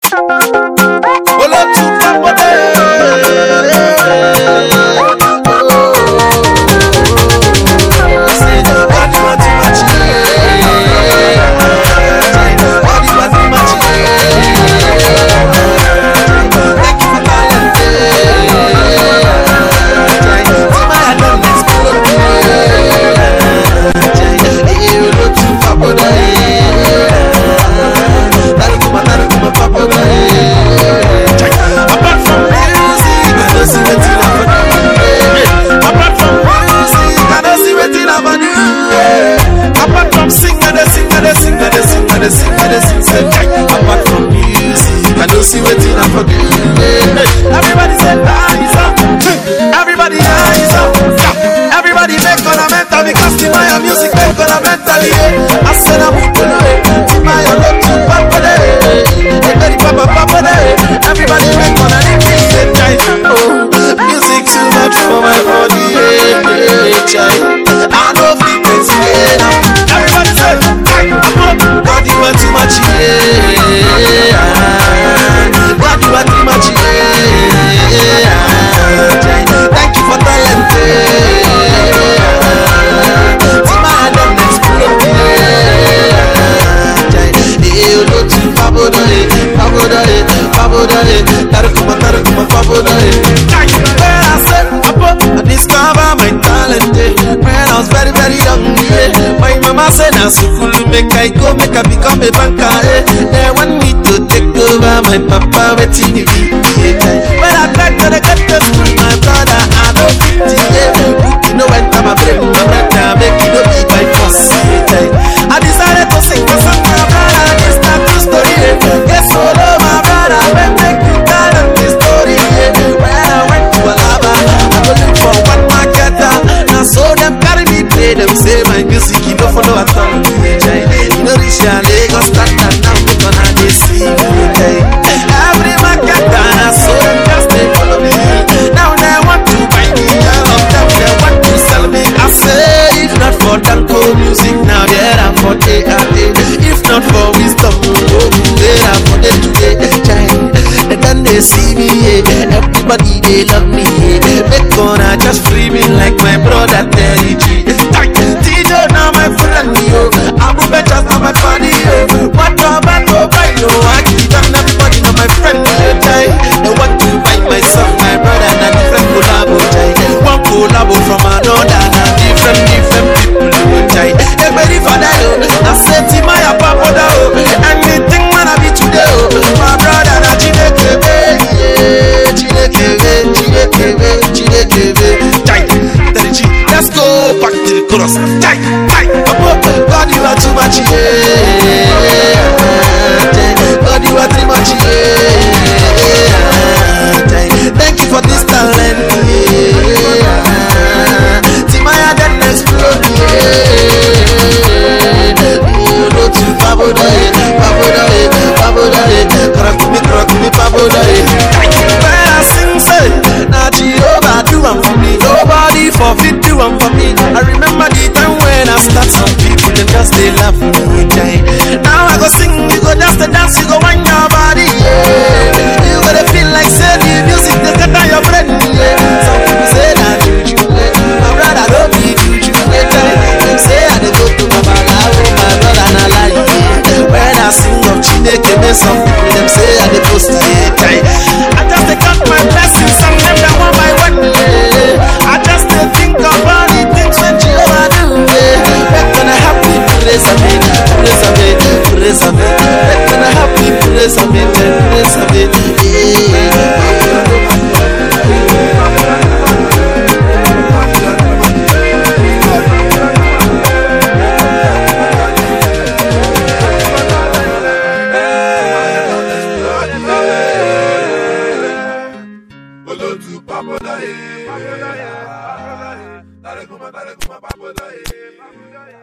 Apart from music, I don't see what I forget. Everybody say eyes up. Everybody eyes up. Everybody make ornamental because the my music make ornamental. I said I'm my love to papa. Everybody make ornamental. Music too much for my body. I don't think it's everybody say God, you are too much, God, you are too much, thank you for talent, Tima don't explode, you know to Pabodae, where I said, I discover my talent, when I was very, very young, my mama said, I make I go, make I become a banker, they want me to take over my papa, waiting to be, when I tried to get to school, my brother, I don't think, you know, when I'm a brother, make it up be my boss, I decided to sing a song, my brother, this not true story, yes, solo, my brother, when make you tell them this story, when I went to Alaba, I go look for one marketer, now so them carry me, play them, say my music, you don't follow at all, you know, this year, Lagos standard, now we gonna see, every marketer, now so them just they follow me, now they want to buy me, all of them, they want to sell me, I say, if not for Danko music, now they're out for ARA, if not for wisdom, they're out for day to day, and then they see me, everybody they love me, they gonna just free me like my brother Terry G. DJ now my friend, yo, Abu Betcha now my body, yo, what about no buy no, I keep on everybody now my friend, they want to buy my song, my brother, and different collabo, one collabo from another, different people, everybody for that, I said to my papa, anything wanna be today, my brother, na let's go back to the chorus. God, you are too much, God, you are too much, thank you for this talent, Timaya then explode, you know to Pabodae, crack me, Pabodae. When I sing, say, now Jehovah do one for me, nobody forfeit do one for me. I remember the time when I start, some people them just they laugh me. Now I go sing, you go just dance, you go wind your body. You gotta feel like say the music they cut on your brain. Some people say that juju, my brother don't be juju. Them say I dey go to Babalawo, my brother na lie. When I sing of Chineke, some people them say I dey post it. I just dey count my blessings, some them that one by one. I just dey think of all the things when Jehovah do. Make gonna happy, praise of it. Make gonna happy, praise of it. Pabodae.